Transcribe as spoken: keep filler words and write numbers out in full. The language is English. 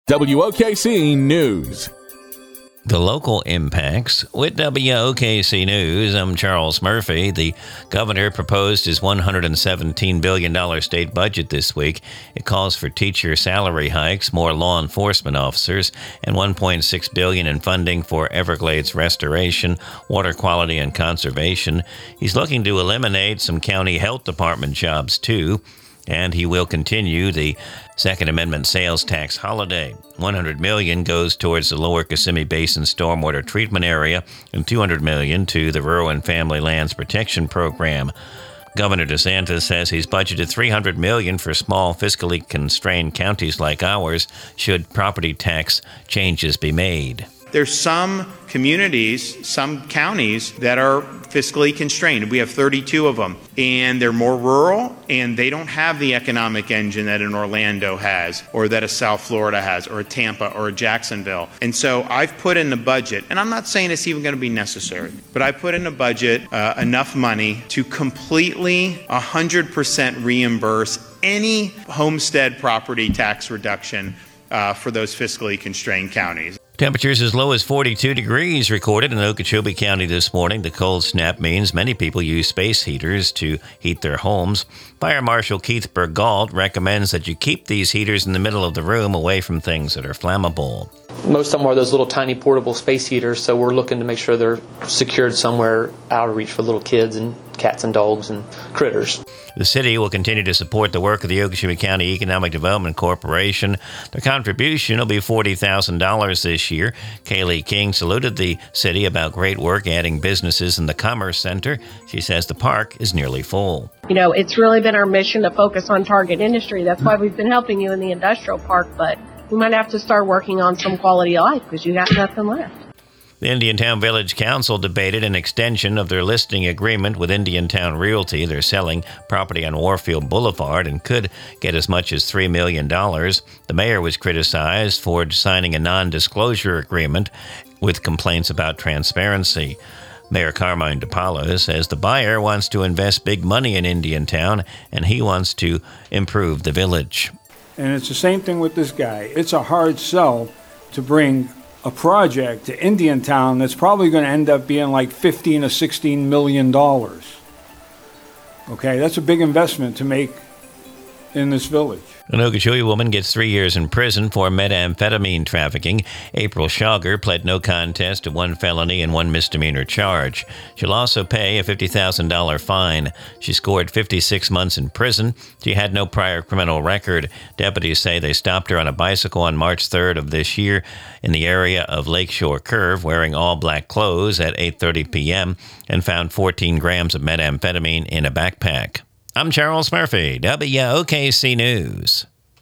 W O K C News. The local impacts. With W O K C News, I'm Charles Murphy. The governor proposed his one hundred seventeen billion dollars state budget this week. It calls for teacher salary hikes, more law enforcement officers, and one point six billion dollars in funding for Everglades restoration, water quality, and conservation. He's looking to eliminate some county health department jobs, too. And he will continue the Second Amendment sales tax holiday. one hundred million dollars goes towards the Lower Kissimmee Basin Stormwater Treatment Area and two hundred million dollars to the Rural and Family Lands Protection Program. Governor DeSantis says he's budgeted three hundred million dollars for small, fiscally constrained counties like ours should property tax changes be made. There's some communities, some counties that are fiscally constrained. We have thirty-two of them, and they're more rural, and they don't have the economic engine that an Orlando has, or that a South Florida has, or a Tampa, or a Jacksonville. And so I've put in the budget, and I'm not saying it's even going to be necessary, but I put in the budget uh, enough money to completely one hundred percent reimburse any homestead property tax reduction uh, for those fiscally constrained counties. Temperatures as low as forty-two degrees recorded in Okeechobee County this morning. The cold snap means many people use space heaters to heat their homes. Fire Marshal Keith Bergault recommends that you keep these heaters in the middle of the room away from things that are flammable. Most of them are those little tiny portable space heaters, so we're looking to make sure they're secured somewhere out of reach for little kids and cats and dogs and critters. The city will continue to support the work of the Okeechobee County Economic Development Corporation. The contribution will be forty thousand dollars this year. Kaylee King saluted the city about great work adding businesses in the Commerce Center. She says the park is nearly full. You know, it's really been our mission to focus on target industry. That's why we've been helping you in the industrial park, but we might have to start working on some quality of life because you got nothing left. The Indiantown Village Council debated an extension of their listing agreement with Indiantown Realty. They're selling property on Warfield Boulevard and could get as much as three million dollars. The mayor was criticized for signing a non-disclosure agreement with complaints about transparency. Mayor Carmine DePaula says the buyer wants to invest big money in Indiantown, and he wants to improve the village. And it's the same thing with this guy. It's a hard sell to bring a project to Indiantown that's probably going to end up being like fifteen or sixteen million dollars. Okay, that's a big investment to make in this village. An Okeechobee woman gets three years in prison for methamphetamine trafficking. April Schauger pled no contest to one felony and one misdemeanor charge. She'll also pay a fifty thousand dollars fine. She scored fifty-six months in prison. She had no prior criminal record. Deputies say they stopped her on a bicycle on March third of this year in the area of Lakeshore Curve wearing all black clothes at eight thirty p.m. and found fourteen grams of methamphetamine in a backpack. I'm Charles Murphy, W O K C News.